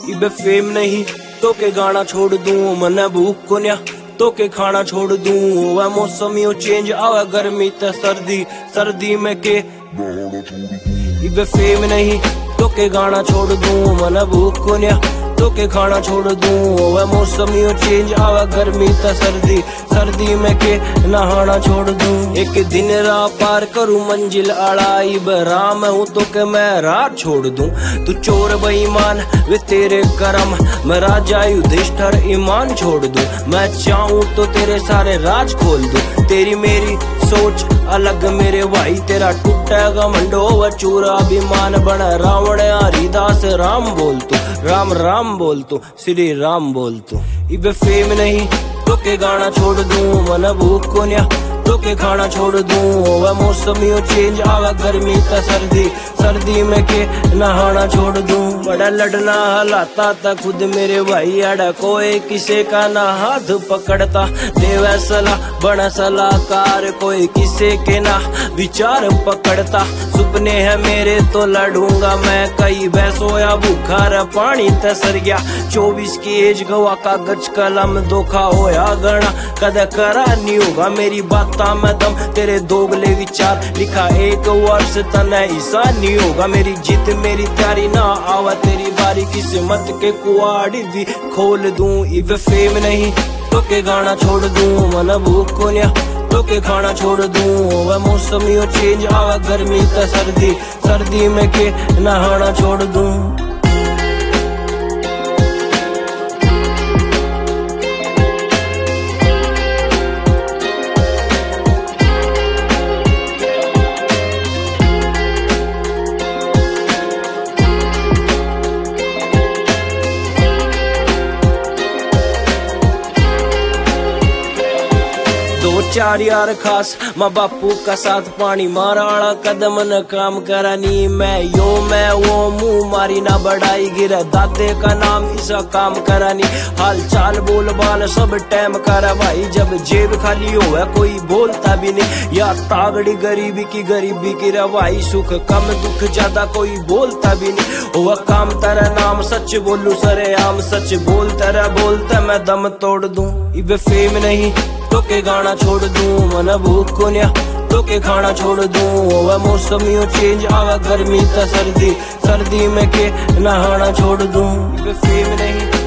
इबे fame नहीं तो के गाना छोड़ दूं, मने भूख को न्या तो के खाना छोड़ दूं। वह मौसम यो चेंज आवे गर्मी ते सर्दी, सर्दी में के इबे फेम नहीं तो के गाना छोड़ दूं, मने भूख को न्या तो के खाना छोड़ दूं। वह मौसम यो चेंज आवा गर्मी ते सर्दी, सर्दी में के नहाना छोड़ दूं। एक दिन राह पार करूं मंजिल अड़ाई बराम हूं तो के मैं राह छोड़ दूं। तू चोर बेईमान वे तेरे करम, मैं राजा युधिष्ठिर ईमान छोड़ दूं। मैं चाहूं तो तेरे सारे राज खोल दूं। तेरी मेरी सोच अलग मेरे भाई, तेरा टूटेगा मंडो व चूरा अभिमान बन। रावण हरिदास राम बोल तू, राम राम बोल तू, श्री राम बोल तू। इबे फेम नहीं तो के गाना छोड़ दूं, मन भूख को न्या तो के खाना छोड़ दूं। वह मौसम यो चेंज आवा गर्मी ते सर्दी, सर्दी में के नहाना छोड़ दूं। बड़ा लड़ना हलाता था खुद मेरे भाई, अड़ा कोई किसे का ना हाथ पकड़ता। देवे सलाह बड़ा सलाहकार, कोई किसे के ना विचार पकड़ता। सुपने हैं मेरे तो लड़ूंगा मैं, कई बैसोया भूखा रे पानी ते सर गया। 24 की एज गवा कागज कलम धोखा होया गणा, कद करा नहीं होगा मेरी बात में दम। तेरे दोगले विचार लिखा एक वर्ष तना ईसा नहीं होगा। मेरी जीत मेरी तैयारी ना आवा तेरी बारी, किस्मत के कुआड़ी भी खोल दूं। इवे फेम नहीं तो के गाना छोड़ दूं, मन भूख को न्या तो के खाना छोड़ दूं। वह मौसम यो चेंज आवा गर्मी ते सर्दी, सर्दी में के नहाना छोड़ दूं। दो चार यार खास माँ बापू का साथ पानी माराड़ा कदम न काम करानी। मैं वो मुंह मारी ना बढ़ाई गिरा, दादे का नाम इसा काम करानी। हाल चाल बोल बाल सब टाइम करा भाई, जब जेब खाली हो कोई बोलता भी नहीं। या तागड़ी गरीबी की रवाई, सुख कम दुख ज्यादा कोई बोलता भी नहीं। वह काम तेरा नाम सच बोलू सरे आम, सच बोल तेरा बोलता मैं दम तोड़ दूं। इबे फेम नहीं तो के गाना छोड़ दूं, मन भूख को न्या तो के खाना छोड़ दूं। वह मौसम यो चेंज आवा गर्मी ते सर्दी, सर्दी में के नहाना छोड़ दूं। इबे फेम नहीं